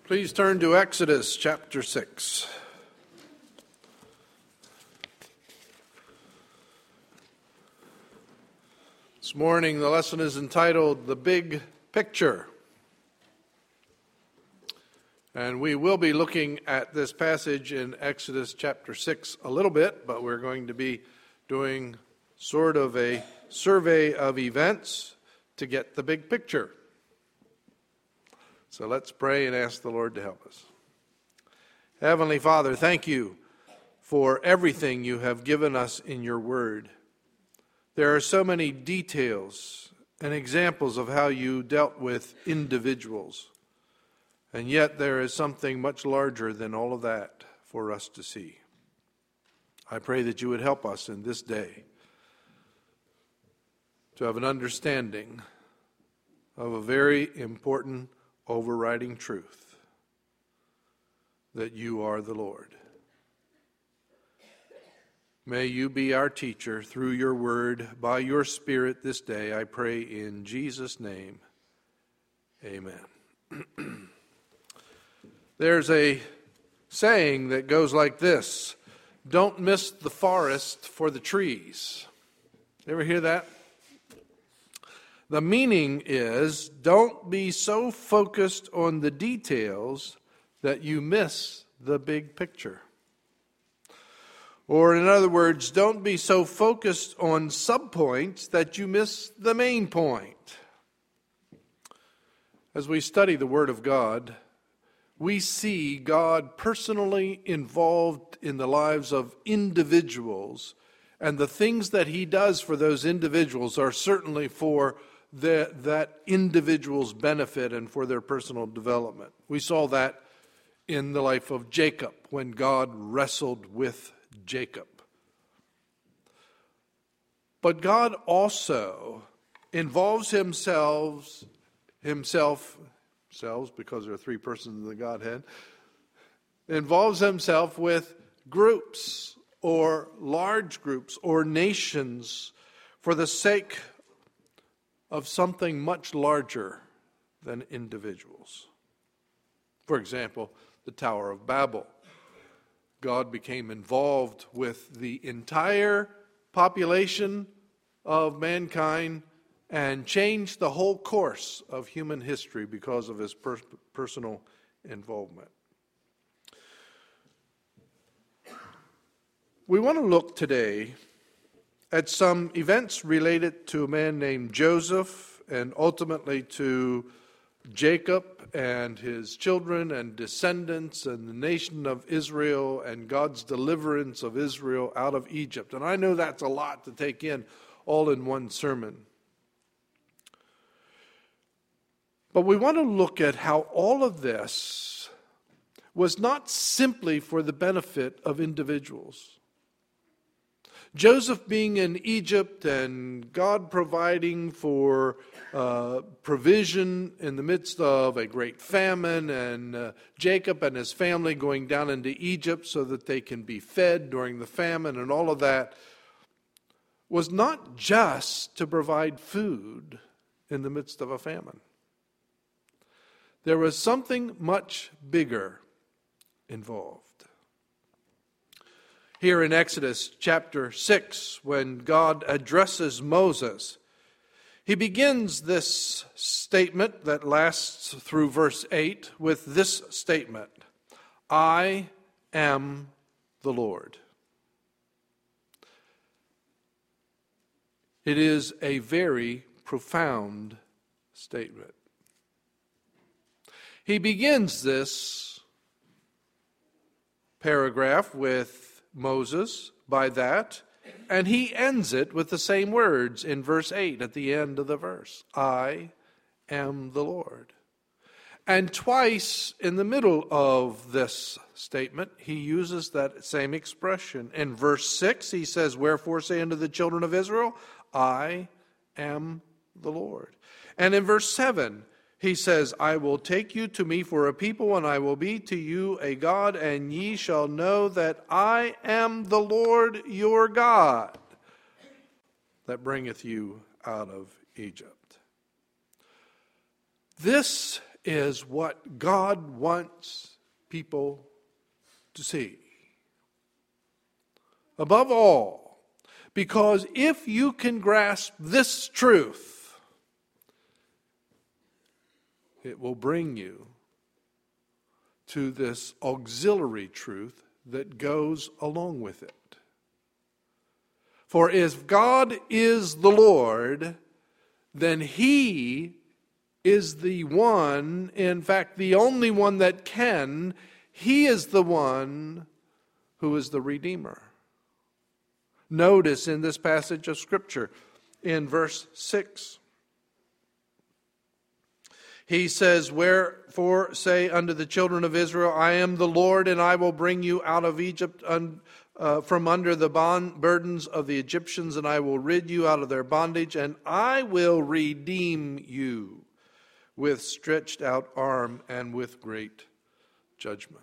Please turn to Exodus chapter 6. This morning the lesson is entitled The Big Picture. And we will be looking at this passage in Exodus chapter 6 a little bit, but we're going to be doing sort of a survey of events to get the big picture. So let's pray and ask the Lord to help us. Heavenly Father, thank you for everything you have given us in your word. There are so many details and examples of how you dealt with individuals. And yet there is something much larger than all of that for us to see. I pray that you would help us in this day to have an understanding of a very important overriding truth, that you are the Lord. May you be our teacher through your word, by your Spirit this day, I pray in Jesus' name. Amen. There's a saying that goes like this: don't miss the forest for the trees. You ever hear that? The meaning is, don't be so focused on the details that you miss the big picture. Or in other words, don't be so focused on subpoints that you miss the main point. As we study the Word of God, we see God personally involved in the lives of individuals, and the things that He does for those individuals are certainly for that individual's benefit and for their personal development. We saw that in the life of Jacob when God wrestled with Jacob. But God also involves himself, because there are three persons in the Godhead, involves himself with groups or large groups or nations for the sake of something much larger than individuals. For example, the Tower of Babel. God became involved with the entire population of mankind and changed the whole course of human history because of his personal involvement. We want to look today at some events related to a man named Joseph and ultimately to Jacob and his children and descendants and the nation of Israel and God's deliverance of Israel out of Egypt. And I know that's a lot to take in all in one sermon. But we want to look at how all of this was not simply for the benefit of individuals. Joseph being in Egypt and God providing for provision in the midst of a great famine, and Jacob and his family going down into Egypt so that they can be fed during the famine, and all of that was not just to provide food in the midst of a famine. There was something much bigger involved. Here in Exodus chapter 6, when God addresses Moses, he begins this statement that lasts through verse 8 with this statement: I am the Lord. It is a very profound statement. He begins this paragraph with Moses by that, and he ends it with the same words in verse 8 at the end of the verse. I am the Lord. And twice in the middle of this statement, he uses that same expression. In verse 6, he says, wherefore say unto the children of Israel, I am the Lord. And in verse 7, he says, I will take you to me for a people, and I will be to you a God, and ye shall know that I am the Lord your God, that bringeth you out of Egypt. This is what God wants people to see. Above all, because if you can grasp this truth, it will bring you to this auxiliary truth that goes along with it. For if God is the Lord, then He is the one, in fact, the only one that can. He is the one who is the Redeemer. Notice in this passage of Scripture, in verse 6, he says, "Wherefore say unto the children of Israel, I am the Lord, and I will bring you out of Egypt from under the burdens of the Egyptians, and I will rid you out of their bondage, and I will redeem you with stretched out arm and with great judgments."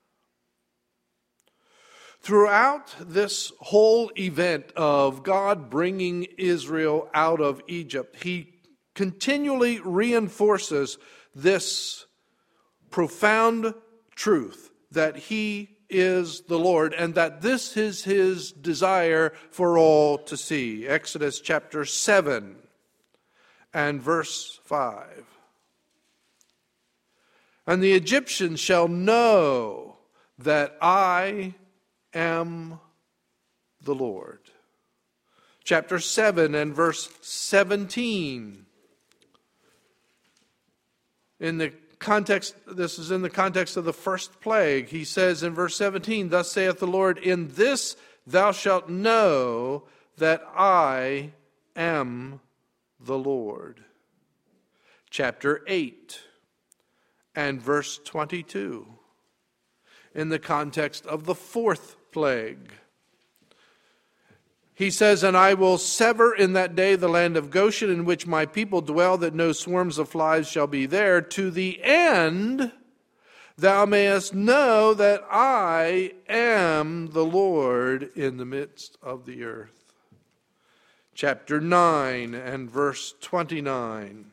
Throughout this whole event of God bringing Israel out of Egypt, He continually reinforces this profound truth that He is the Lord and that this is His desire for all to see. Exodus chapter 7 and verse 5. "And the Egyptians shall know that I am the Lord." Chapter 7 and verse 17. This is in the context of the first plague. He says in verse 17, "Thus saith the Lord, in this thou shalt know that I am the Lord." Chapter 8 and verse 22. In the context of the fourth plague. He says, "And I will sever in that day the land of Goshen, in which my people dwell, that no swarms of flies shall be there, to the end thou mayest know that I am the Lord in the midst of the earth." Chapter 9 and verse 29.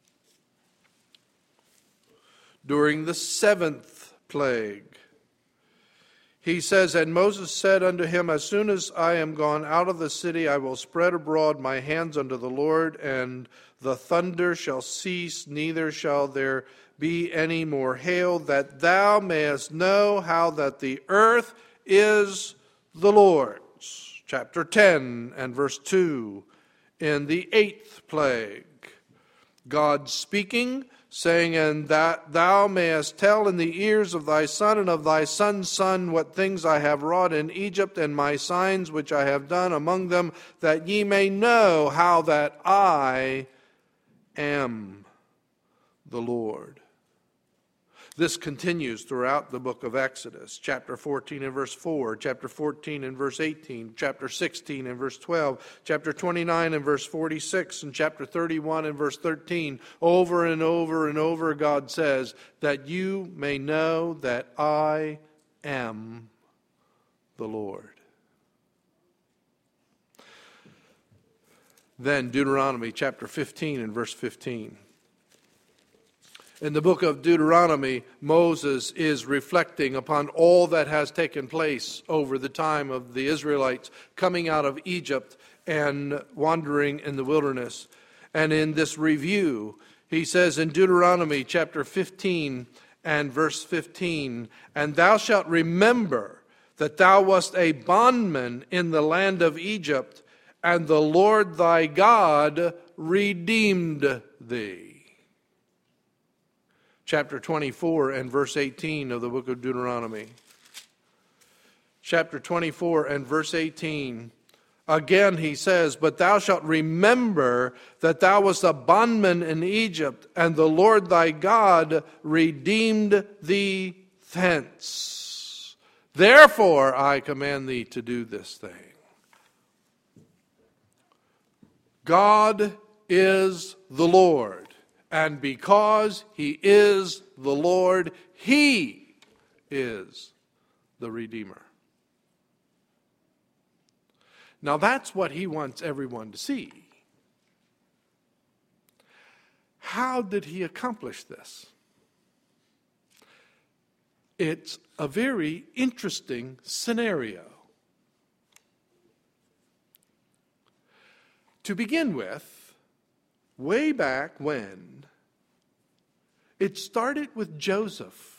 During the seventh plague, he says, "And Moses said unto him, As soon as I am gone out of the city, I will spread abroad my hands unto the Lord, and the thunder shall cease, neither shall there be any more hail, that thou mayest know how that the earth is the Lord's." Chapter 10 and verse 2. In the eighth plague, God speaking, saying, "And that thou mayest tell in the ears of thy son and of thy son's son what things I have wrought in Egypt, and my signs which I have done among them, that ye may know how that I am the Lord." This continues throughout the book of Exodus. Chapter 14 and verse 4, chapter 14 and verse 18, chapter 16 and verse 12, chapter 29 and verse 46, and chapter 31 and verse 13. Over and over and over God says, "that you may know that I am the Lord." Then Deuteronomy chapter 15 and verse 15. In the book of Deuteronomy, Moses is reflecting upon all that has taken place over the time of the Israelites coming out of Egypt and wandering in the wilderness. And in this review, he says in Deuteronomy chapter 15 and verse 15, "And thou shalt remember that thou wast a bondman in the land of Egypt, and the Lord thy God redeemed thee." Chapter 24 and verse 18 of the book of Deuteronomy. Chapter 24 and verse 18. Again he says, "But thou shalt remember that thou wast a bondman in Egypt, and the Lord thy God redeemed thee thence. Therefore I command thee to do this thing." God is the Lord. And because He is the Lord, He is the Redeemer. Now that's what He wants everyone to see. How did He accomplish this? it's a very interesting scenario. To begin with, way back when, it started with Joseph.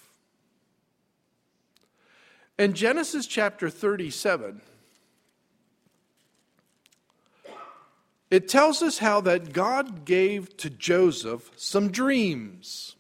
In Genesis chapter 37, it tells us how that God gave to Joseph some dreams.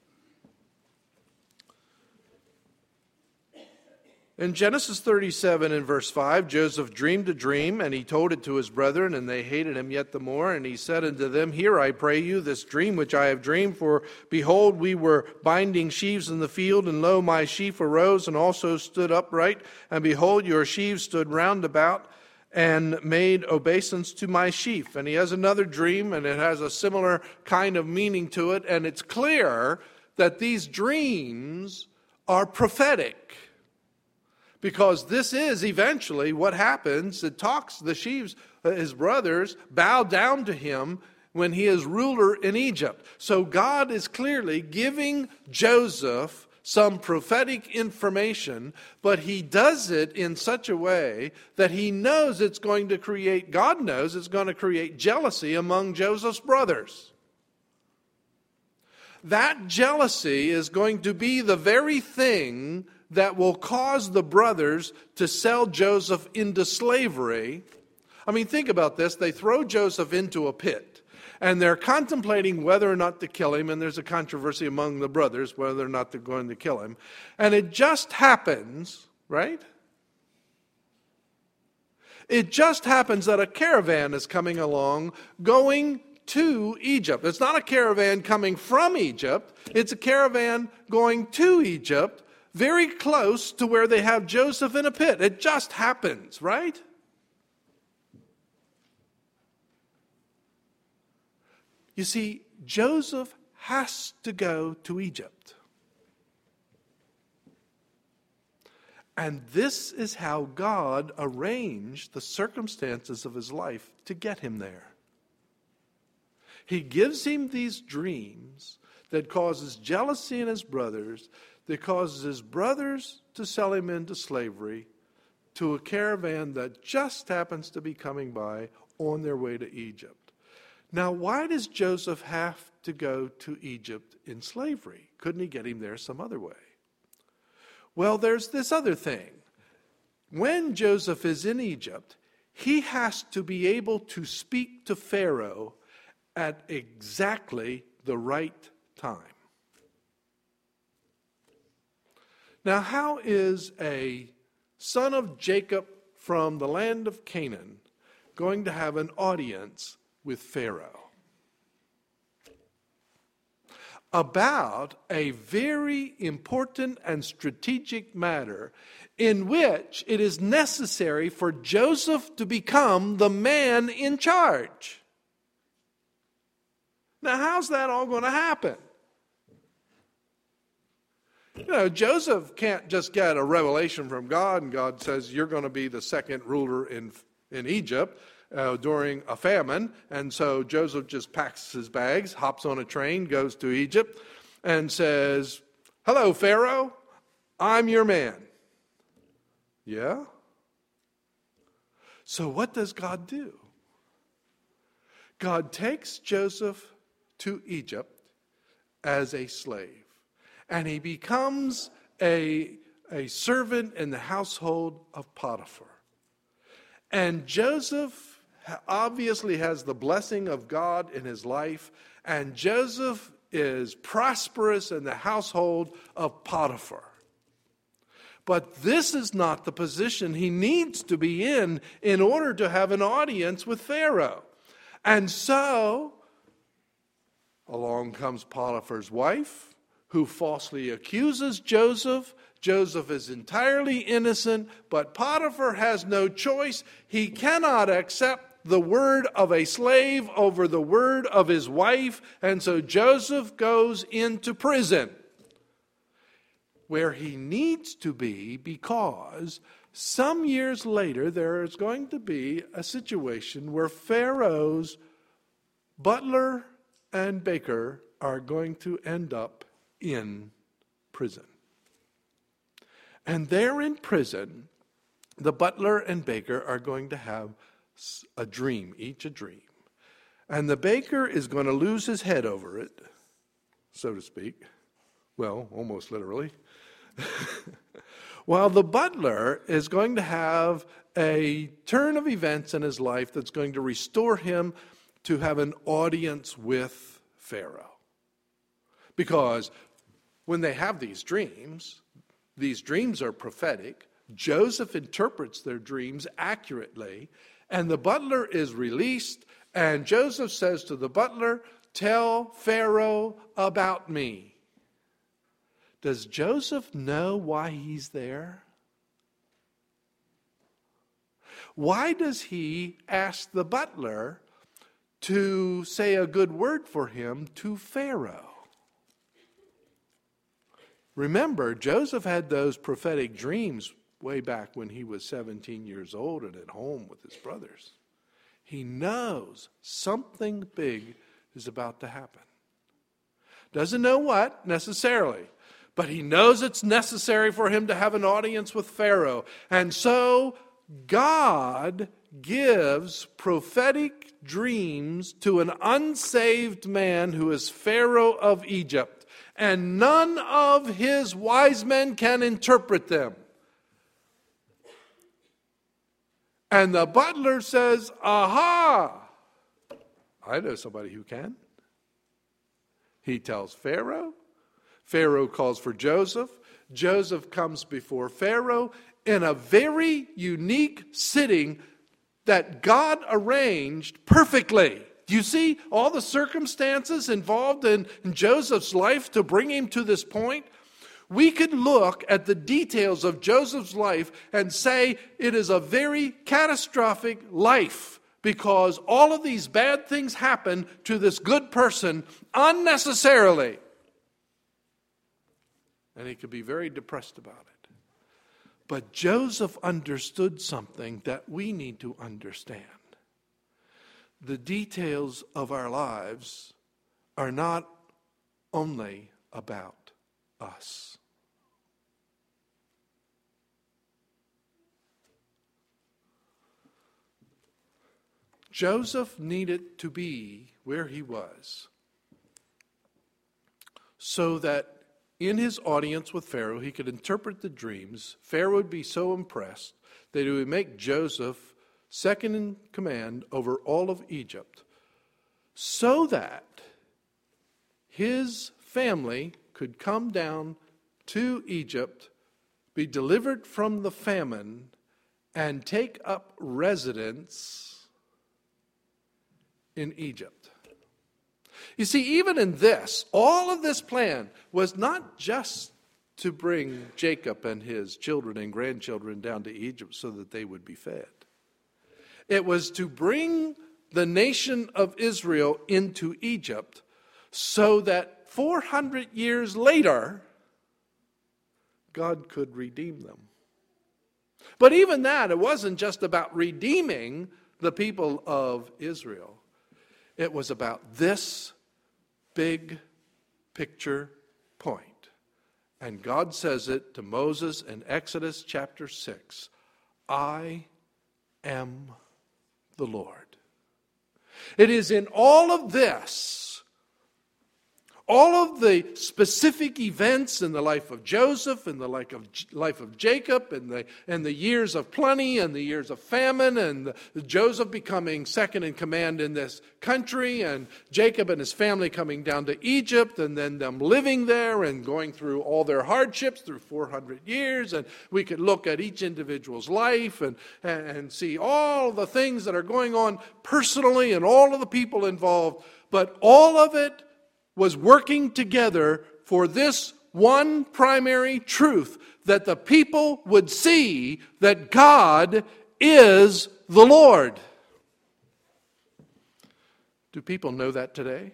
In Genesis 37 and verse 5, Joseph dreamed a dream, and he told it to his brethren, and they hated him yet the more. And he said unto them, Hear, I pray you, this dream which I have dreamed. For behold, we were binding sheaves in the field, and lo, my sheaf arose and also stood upright. And behold, your sheaves stood round about and made obeisance to my sheaf. And he has another dream, and it has a similar kind of meaning to it. And it's clear that these dreams are prophetic, because this is eventually what happens. It talks, the sheaves, his brothers, bow down to him when he is ruler in Egypt. So God is clearly giving Joseph some prophetic information, but he does it in such a way that he knows it's going to create, God knows it's going to create jealousy among Joseph's brothers. That jealousy is going to be the very thing that will cause the brothers to sell Joseph into slavery. I mean, think about this. They throw Joseph into a pit, and they're contemplating whether or not to kill him, and there's a controversy among the brothers whether or not they're going to kill him. And it just happens, right? It just happens that a caravan is coming along going to Egypt. It's not a caravan coming from Egypt. It's a caravan going to Egypt, very close to where they have Joseph in a pit. It just happens, right? You see, Joseph has to go to Egypt. And this is how God arranged the circumstances of his life to get him there. He gives him these dreams that causes jealousy in his brothers, that causes his brothers to sell him into slavery to a caravan that just happens to be coming by on their way to Egypt. Now, why does Joseph have to go to Egypt in slavery? Couldn't he get him there some other way? Well, there's this other thing. When Joseph is in Egypt, he has to be able to speak to Pharaoh at exactly the right time. Now, how is a son of Jacob from the land of Canaan going to have an audience with Pharaoh about a very important and strategic matter in which it is necessary for Joseph to become the man in charge? Now, how's that all going to happen? You know, Joseph can't just get a revelation from God, and God says, you're going to be the second ruler in Egypt during a famine. And so Joseph just packs his bags, hops on a train, goes to Egypt, and says, hello, Pharaoh, I'm your man. Yeah? So what does God do? God takes Joseph to Egypt as a slave. And he becomes a servant in the household of Potiphar. And Joseph obviously has the blessing of God in his life. And Joseph is prosperous in the household of Potiphar. But this is not the position he needs to be in order to have an audience with Pharaoh. And so, along comes Potiphar's wife, who falsely accuses Joseph. Joseph is entirely innocent, but Potiphar has no choice. He cannot accept the word of a slave over the word of his wife, and so Joseph goes into prison, where he needs to be, because some years later there is going to be a situation where Pharaoh's butler and baker are going to end up in prison. And there in prison, the butler and baker are going to have a dream, each a dream. And the baker is going to lose his head over it, so to speak. Well, almost literally. While the butler is going to have a turn of events in his life that's going to restore him to have an audience with Pharaoh. Because when they have these dreams are prophetic. Joseph interprets their dreams accurately, and the butler is released, and Joseph says to the butler, "Tell Pharaoh about me." Does Joseph know why he's there? Why does he ask the butler to say a good word for him to Pharaoh? Remember, Joseph had those prophetic dreams way back when he was 17 years old and at home with his brothers. He knows something big is about to happen. Doesn't know what necessarily, but he knows it's necessary for him to have an audience with Pharaoh. And so God gives prophetic dreams to an unsaved man who is Pharaoh of Egypt. And none of his wise men can interpret them. And the butler says, "Aha! I know somebody who can." He tells Pharaoh. Pharaoh calls for Joseph. Joseph comes before Pharaoh in a very unique sitting that God arranged perfectly. Do you see all the circumstances involved in Joseph's life to bring him to this point? We could look at the details of Joseph's life and say it is a very catastrophic life because all of these bad things happen to this good person unnecessarily. And he could be very depressed about it. But Joseph understood something that we need to understand. The details of our lives are not only about us. Joseph needed to be where he was so that in his audience with Pharaoh, he could interpret the dreams. Pharaoh would be so impressed that he would make Joseph second in command over all of Egypt, so that his family could come down to Egypt, be delivered from the famine, and take up residence in Egypt. You see, even in this, all of this plan was not just to bring Jacob and his children and grandchildren down to Egypt so that they would be fed. It was to bring the nation of Israel into Egypt so that 400 years later, God could redeem them. But even that, it wasn't just about redeeming the people of Israel. It was about this big picture point. And God says it to Moses in Exodus chapter 6. I am the Lord. It is in all of this, all of the specific events in the life of Joseph and the life of Jacob and the years of plenty and the years of famine and Joseph becoming second in command in this country and Jacob and his family coming down to Egypt and then them living there and going through all their hardships through 400 years. And we could look at each individual's life and see all the things that are going on personally and all of the people involved. But all of it was working together for this one primary truth, that the people would see that God is the Lord. Do people know that today?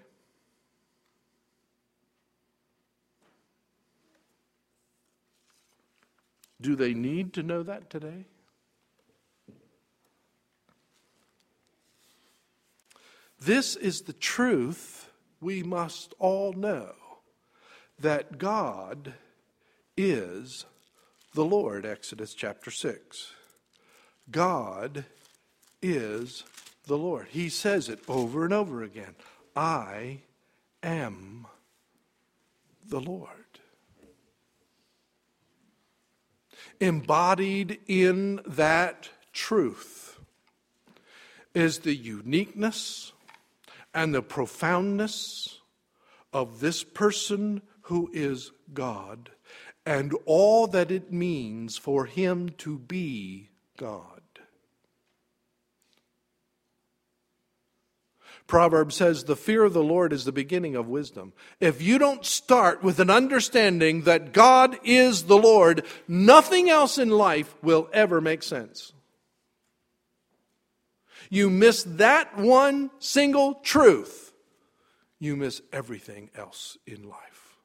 Do they need to know that today? This is the truth we must all know, that God is the Lord, Exodus chapter 6. God is the Lord. He says it over and over again. I am the Lord. Embodied in that truth is the uniqueness and the profoundness of this person who is God and all that it means for him to be God. Proverbs says the fear of the Lord is the beginning of wisdom. If you don't start with an understanding that God is the Lord, nothing else in life will ever make sense. You miss that one single truth, you miss everything else in life.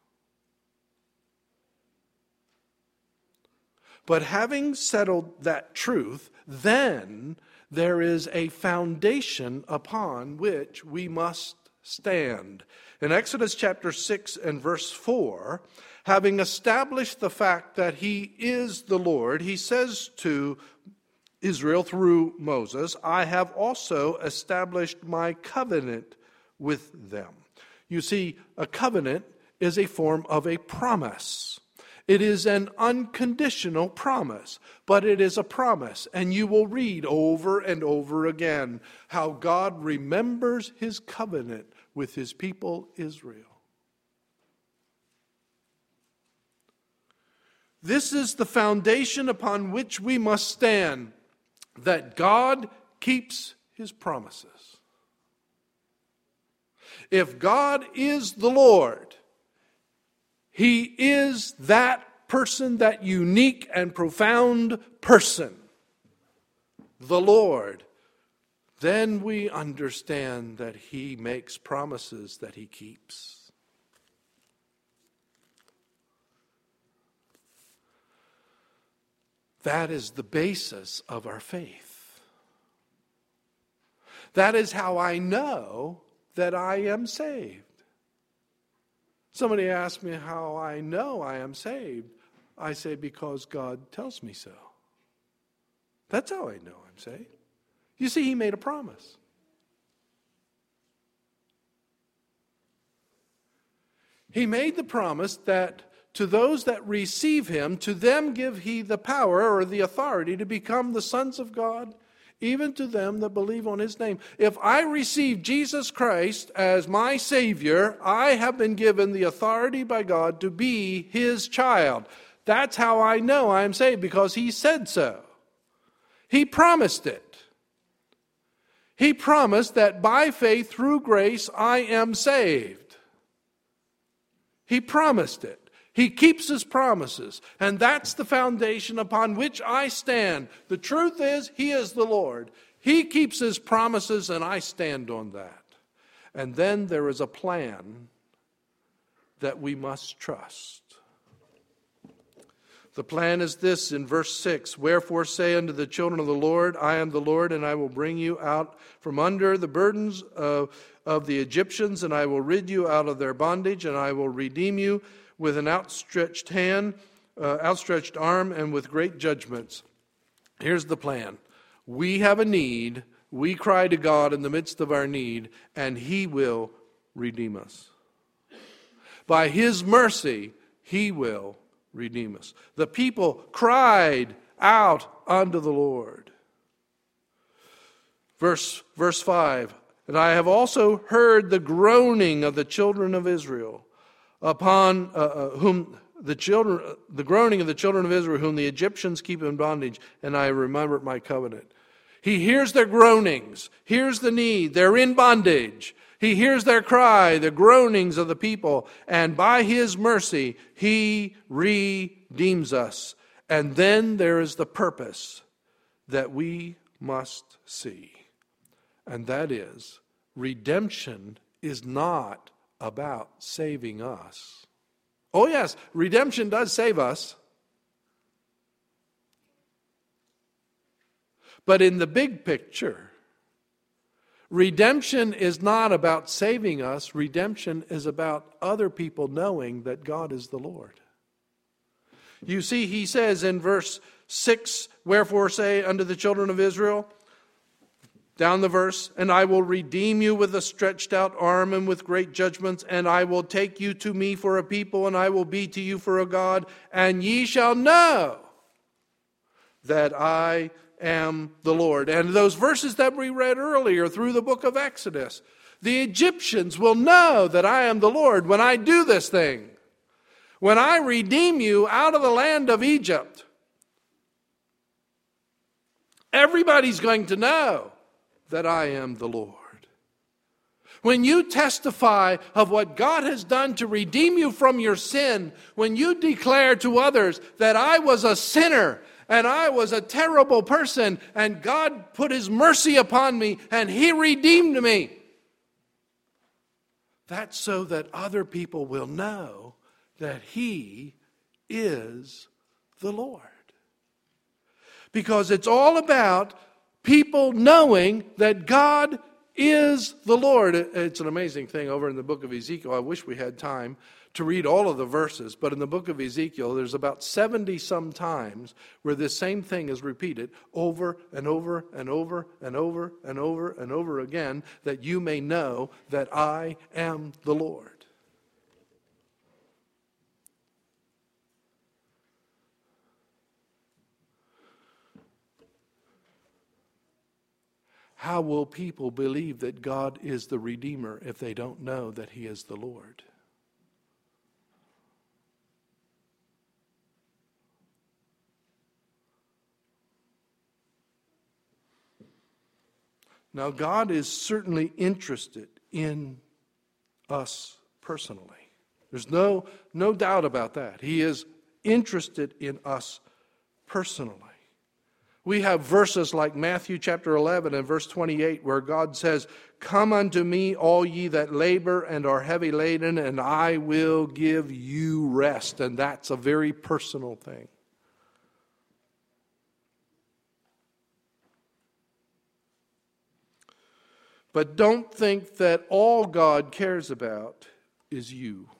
But having settled that truth, then there is a foundation upon which we must stand. In Exodus chapter 6 and verse 4, having established the fact that he is the Lord, he says to Israel through Moses, I have also established my covenant with them. You see, a covenant is a form of a promise. It is an unconditional promise, but it is a promise. And you will read over and over again how God remembers his covenant with his people Israel. This is the foundation upon which we must stand, that God keeps his promises. If God is the Lord, he is that person, that unique and profound person, the Lord. Then we understand that he makes promises that he keeps. That is the basis of our faith. That is how I know that I am saved. Somebody asked me how I know I am saved. I say, because God tells me so. That's how I know I'm saved. You see, he made a promise. He made the promise that to those that receive him, to them give he the power or the authority to become the sons of God, even to them that believe on his name. If I receive Jesus Christ as my Savior, I have been given the authority by God to be his child. That's how I know I am saved, because he said so. He promised it. He promised that by faith through grace I am saved. He promised it. He keeps his promises, and that's the foundation upon which I stand. The truth is, he is the Lord. He keeps his promises, and I stand on that. And then there is a plan that we must trust. The plan is this in verse 6, wherefore say unto the children of the Lord, I am the Lord, and I will bring you out from under the burdens of the Egyptians, and I will rid you out of their bondage, and I will redeem you with an outstretched hand, outstretched arm, and with great judgments. Here's the plan. We have a need. We cry to God in the midst of our need, and he will redeem us. By his mercy, he will redeem us. The people cried out unto the Lord. Verse 5, and I have also heard the groaning of the children of Israel, upon whom the groaning of the children of Israel, whom the Egyptians keep in bondage, and I remember my covenant. He hears their groanings, hears the need, they're in bondage. He hears their cry, the groanings of the people, and by his mercy, he redeems us. And then there is the purpose that we must see. And that is, redemption is not about saving us. Oh yes, redemption does save us. But in the big picture, redemption is not about saving us. Redemption is about other people knowing that God is the Lord. You see, he says in verse 6, wherefore say unto the children of Israel, down the verse, and I will redeem you with a stretched out arm and with great judgments, and I will take you to me for a people, and I will be to you for a God, and ye shall know that I am the Lord. And those verses that we read earlier through the book of Exodus, the Egyptians will know that I am the Lord when I do this thing. When I redeem you out of the land of Egypt, everybody's going to know that I am the Lord. When you testify of what God has done to redeem you from your sin, when you declare to others that I was a sinner and I was a terrible person and God put his mercy upon me and he redeemed me, that's so that other people will know that he is the Lord. Because it's all about people knowing that God is the Lord. It's an amazing thing over in the book of Ezekiel. I wish we had time to read all of the verses, but in the book of Ezekiel, there's about 70 some times where this same thing is repeated over and over and over and over and over and over again, that you may know that I am the Lord. How will people believe that God is the Redeemer if they don't know that he is the Lord? Now, God is certainly interested in us personally. There's no doubt about that. He is interested in us personally. We have verses like Matthew chapter 11 and verse 28 where God says, come unto me, all ye that labor and are heavy laden, and I will give you rest. And that's a very personal thing. But don't think that all God cares about is you.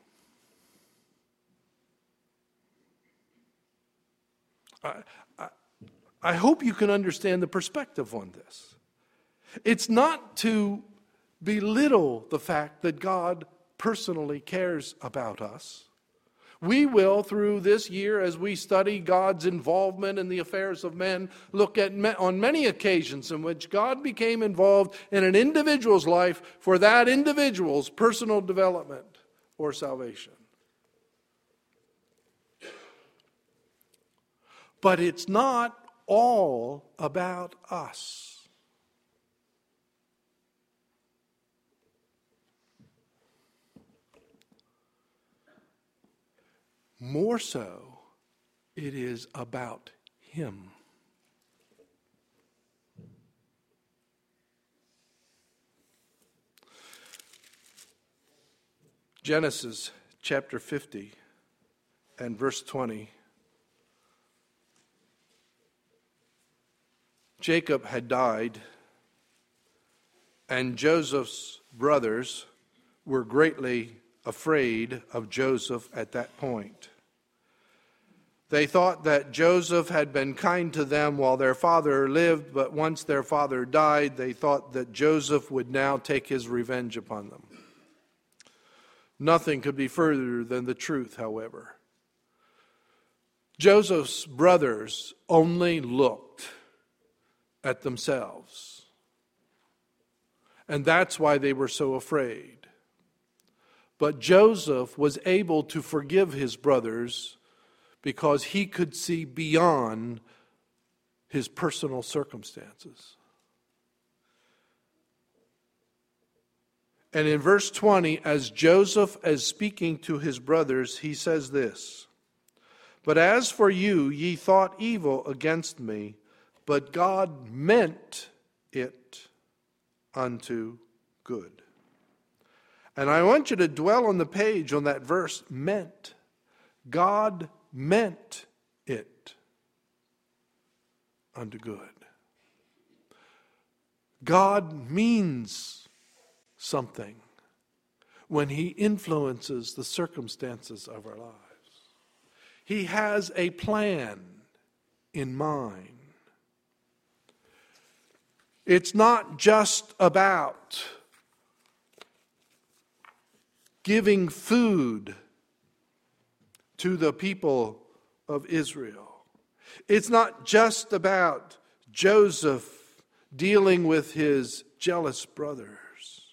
I hope you can understand the perspective on this. It's not to belittle the fact that God personally cares about us. We will, through this year, as we study God's involvement in the affairs of men, look at on many occasions in which God became involved in an individual's life for that individual's personal development or salvation. But it's not all about us. More so, it is about him. Genesis chapter 50 and verse 20. Jacob had died, and Joseph's brothers were greatly afraid of Joseph at that point. They thought that Joseph had been kind to them while their father lived, but once their father died, they thought that Joseph would now take his revenge upon them. Nothing could be further than the truth, however. Joseph's brothers only looked at themselves. And that's why they were so afraid. But Joseph was able to forgive his brothers because he could see beyond his personal circumstances. And in verse 20, as Joseph is speaking to his brothers, he says this, "But as for you, ye thought evil against me, but God meant it unto good." And I want you to dwell on the page on that verse, meant. God meant it unto good. God means something when he influences the circumstances of our lives. He has a plan in mind. It's not just about giving food to the people of Israel. It's not just about Joseph dealing with his jealous brothers.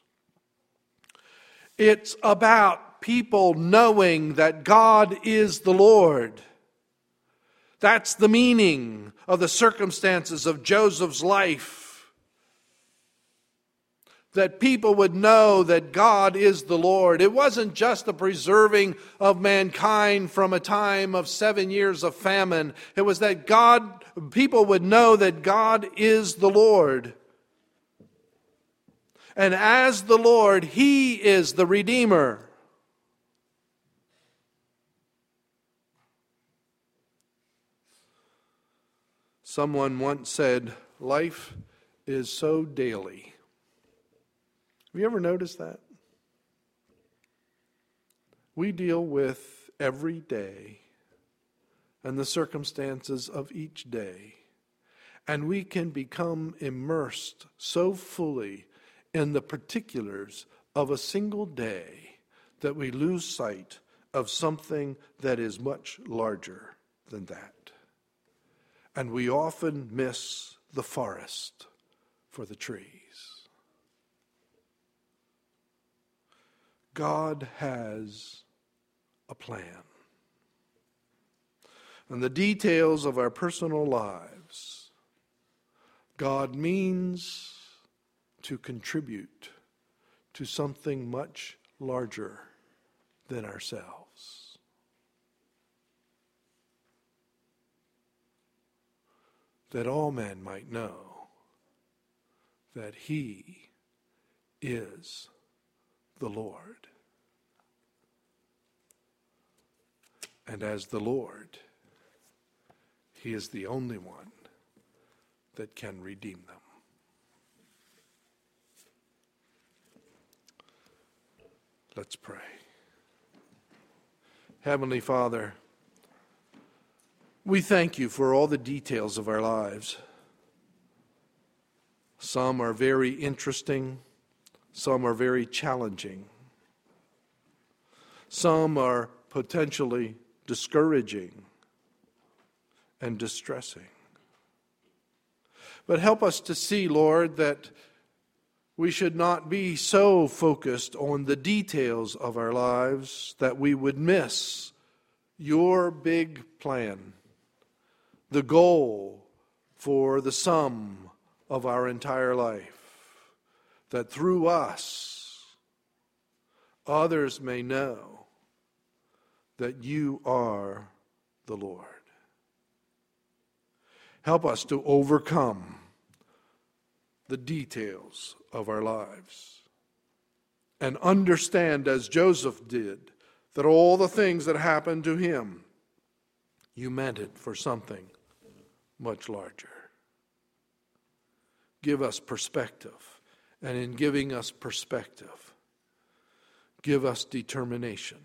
It's about people knowing that God is the Lord. That's the meaning of the circumstances of Joseph's life. That people would know that God is the Lord. It wasn't just the preserving of mankind from a time of 7 years of famine. It was that people would know that God is the Lord. And as the Lord, He is the Redeemer. Someone once said, life is so daily. Have you ever noticed that? We deal with every day and the circumstances of each day, and we can become immersed so fully in the particulars of a single day that we lose sight of something that is much larger than that. And we often miss the forest for the trees. God has a plan. And the details of our personal lives, God means to contribute to something much larger than ourselves. That all men might know that He is the Lord. And as the Lord, He is the only one that can redeem them. Let's pray. Heavenly Father, we thank You for all the details of our lives. Some are very interesting. Some are very challenging. Some are potentially discouraging and distressing. But help us to see, Lord, that we should not be so focused on the details of our lives that we would miss Your big plan, the goal for the sum of our entire life. That through us, others may know that You are the Lord. Help us to overcome the details of our lives and understand, as Joseph did, that all the things that happened to him, You meant it for something much larger. Give us perspective. And in giving us perspective, give us determination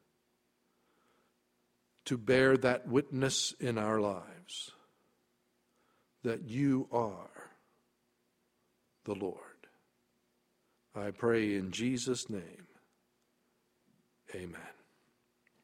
to bear that witness in our lives that You are the Lord. I pray in Jesus' name, amen.